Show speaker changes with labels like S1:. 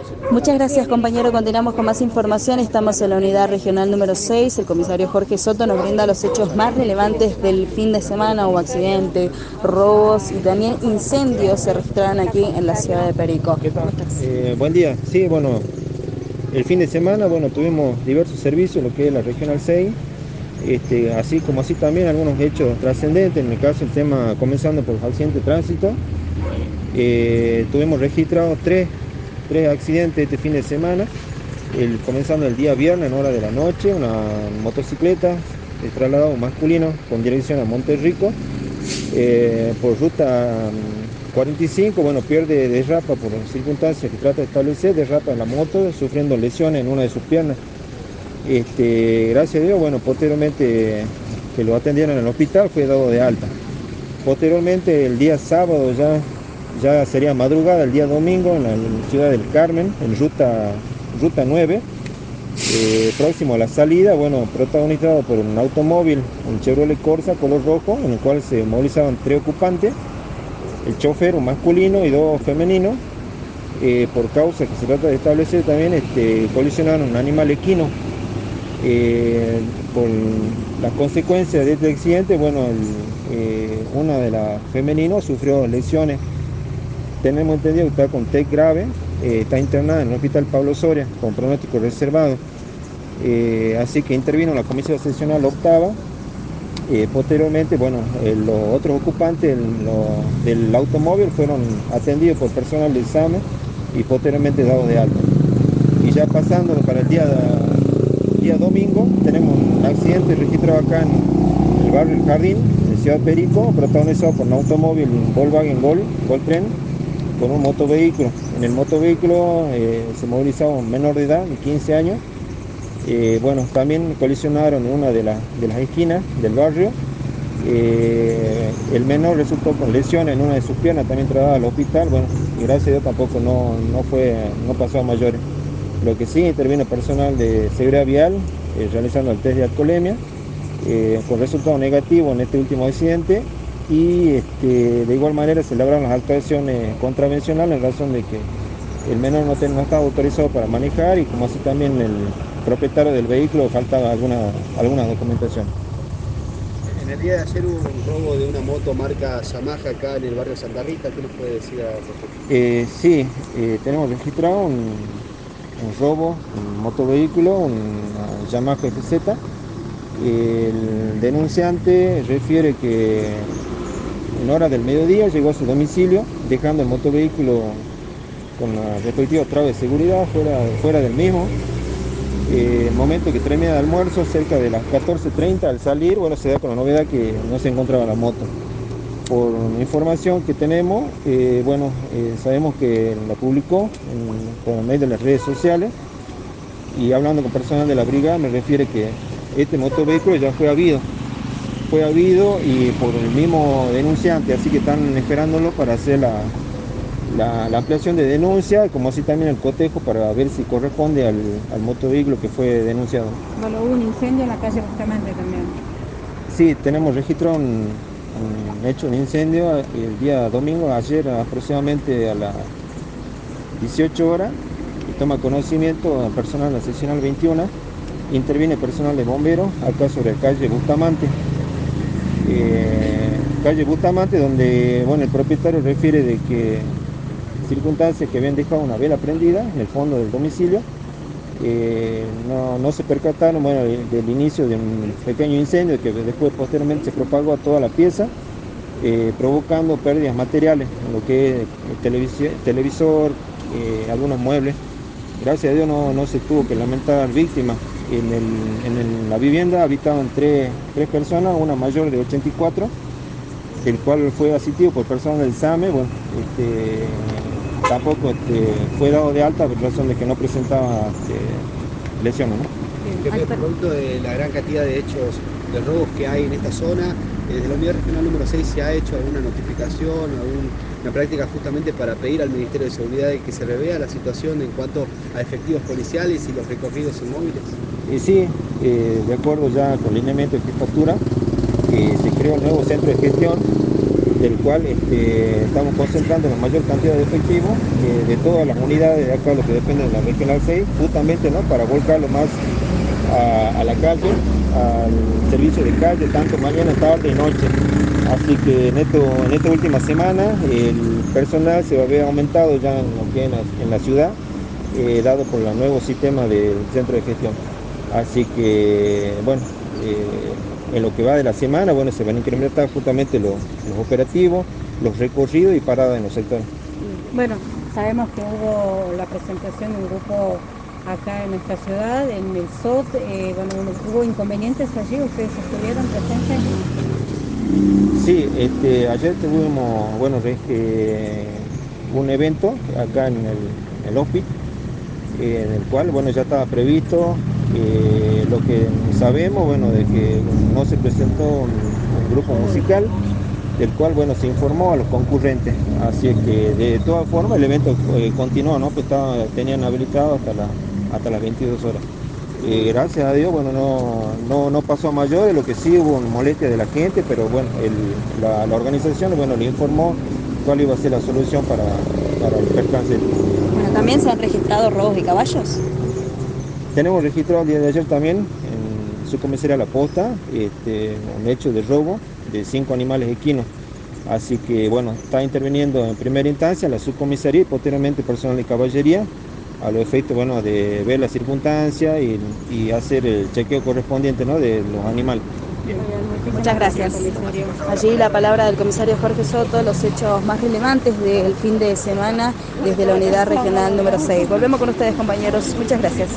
S1: Muchas gracias, compañero. Continuamos con más información. Estamos en la unidad regional número 6. El comisario Jorge Soto nos brinda los hechos más relevantes del fin de semana. Hubo accidentes, robos y también incendios se registraron aquí en la ciudad de Perico. ¿Cómo estás?
S2: Buen día. Sí, bueno, el fin de semana, bueno, tuvimos diversos servicios, lo que es la Regional 6, así como así también algunos hechos trascendentes, en el caso el tema, comenzando por los accidentes de tránsito. Tuvimos registrados tres accidentes este fin de semana, comenzando el día viernes en hora de la noche, una motocicleta de traslado masculino con dirección a Monterrico, por ruta 45, bueno, pierde derrapa por las circunstancias que trata de establecer, derrapa en la moto, sufriendo lesiones en una de sus piernas. Gracias a Dios, bueno, posteriormente que lo atendieron en el hospital, fue dado de alta. Posteriormente, el día sábado, ya sería madrugada, el día domingo, en la ciudad del Carmen, en ruta 9, próximo a la salida, bueno, protagonizado por un automóvil, un Chevrolet Corsa color rojo, en el cual se movilizaban 3 ocupantes, el chofer, un masculino y 2 femeninos. Por causa que se trata de establecer también, colisionaron un animal equino. Por las consecuencias de este accidente, bueno, una de las femeninos sufrió lesiones. Tenemos entendido que está con TEC grave, está internada en el hospital Pablo Soria con pronóstico reservado. Así que intervino la comisión seccional octava. Posteriormente, bueno, los otros ocupantes del automóvil fueron atendidos por personal del SAME y posteriormente dados de alta. Y ya pasando para el día domingo, tenemos un accidente registrado acá en el barrio El Jardín, en Ciudad Perico, protagonizado por un automóvil Volkswagen Gol Tren, con un motovehículo. En el motovehículo se movilizaba un menor de edad, de 15 años. Bueno, también colisionaron en una de las esquinas del barrio. El menor resultó con lesiones en una de sus piernas, también trasladado al hospital. Bueno, y gracias a Dios tampoco no pasó a mayores. Lo que sí, intervino personal de seguridad vial realizando el test de alcoholemia, con resultado negativo en este último accidente. Y de igual manera se lograron las actuaciones contravencionales en razón de que el menor no estaba autorizado para manejar, y como así también el propietario del vehículo faltaba alguna documentación.
S3: En el día de ayer hubo un robo de una moto marca Yamaha acá en el barrio Santa Rita. ¿Qué nos puede decir al respecto?
S2: Sí, tenemos registrado un robo, un motovehículo, una Yamaha FZ. El denunciante refiere que en hora del mediodía llegó a su domicilio, dejando el motovehículo con la respectiva trave de seguridad fuera del mismo. Momento que termina de almuerzo, cerca de las 14:30, al salir, bueno, se da con la novedad que no se encontraba la moto. Por información que tenemos, sabemos que la publicó por medio de las redes sociales, y hablando con personal de la brigada me refiere que este motovehículo ya fue habido y por el mismo denunciante, así que están esperándolo para hacer la ampliación de denuncia, como así también el cotejo, para ver si corresponde al motovehículo que fue denunciado.
S4: Bueno, hubo un incendio en la calle Bustamante también.
S2: Sí, tenemos registrado un incendio el día domingo, ayer aproximadamente a las 18 horas, y toma conocimiento al personal de la seccional 21, interviene personal de bomberos acá sobre la calle Bustamante. Calle Bustamante, donde, bueno, el propietario refiere de que circunstancias que habían dejado una vela prendida en el fondo del domicilio, no se percataron, bueno, del inicio de un pequeño incendio que después posteriormente se propagó a toda la pieza, provocando pérdidas materiales en lo que es el televisor, algunos muebles. Gracias a Dios no se tuvo que lamentar víctimas. En la vivienda habitaban tres personas, una mayor de 84, el cual fue asistido por personas del SAME. Bueno, tampoco fue dado de alta por razón de que no presentaba lesiones, ¿no?
S3: Producto de la gran cantidad de hechos de robos que hay en esta zona, desde la unidad regional número 6 se ha hecho alguna notificación, una práctica justamente para pedir al Ministerio de Seguridad que se revea la situación en cuanto a efectivos policiales y los recorridos en móviles.
S2: Sí, de acuerdo ya con el lineamiento de jefatura, se creó el nuevo centro de gestión, del cual estamos concentrando la mayor cantidad de efectivos de todas las unidades de acá, lo que depende de la Regional 6, justamente, ¿no?, para volcarlo más a la calle, al servicio de calle, tanto mañana, tarde y noche. Así que en esta última semana el personal se va a ver aumentado ya en lo que es en la ciudad, dado por el nuevo sistema del centro de gestión. Así que, bueno, en lo que va de la semana, bueno, se van a incrementar justamente los operativos, los recorridos y paradas en los sectores.
S4: Bueno, sabemos que hubo la presentación de un grupo acá en nuestra ciudad, en el SOT, bueno, hubo inconvenientes allí, ¿ustedes estuvieron presentes?
S2: Sí, ayer tuvimos, bueno, un evento acá en el hospital, en el cual, bueno, ya estaba previsto, lo que sabemos, bueno, de que no se presentó un grupo musical, del cual, bueno, se informó a los concurrentes, así que de todas formas el evento continuó, ¿no?, pues tenían habilitado hasta las 22 horas. Gracias a Dios, bueno, no pasó a mayores, lo que sí hubo molestia de la gente, pero bueno, la organización, bueno, le informó cuál iba a ser la solución para el percance.
S1: Bueno, también se han registrado robos de caballos.
S2: Tenemos registrado el día de ayer también en su comisaría La Posta, un hecho de robo de 5 animales equinos. Así que, bueno, está interviniendo en primera instancia la subcomisaría y posteriormente personal de caballería, a los efectos, bueno, de ver las circunstancias y hacer el chequeo correspondiente, ¿no?, de los animales.
S1: Muchas gracias. Allí la palabra del comisario Jorge Soto, los hechos más relevantes del fin de semana desde la unidad regional número 6. Volvemos con ustedes, compañeros. Muchas gracias.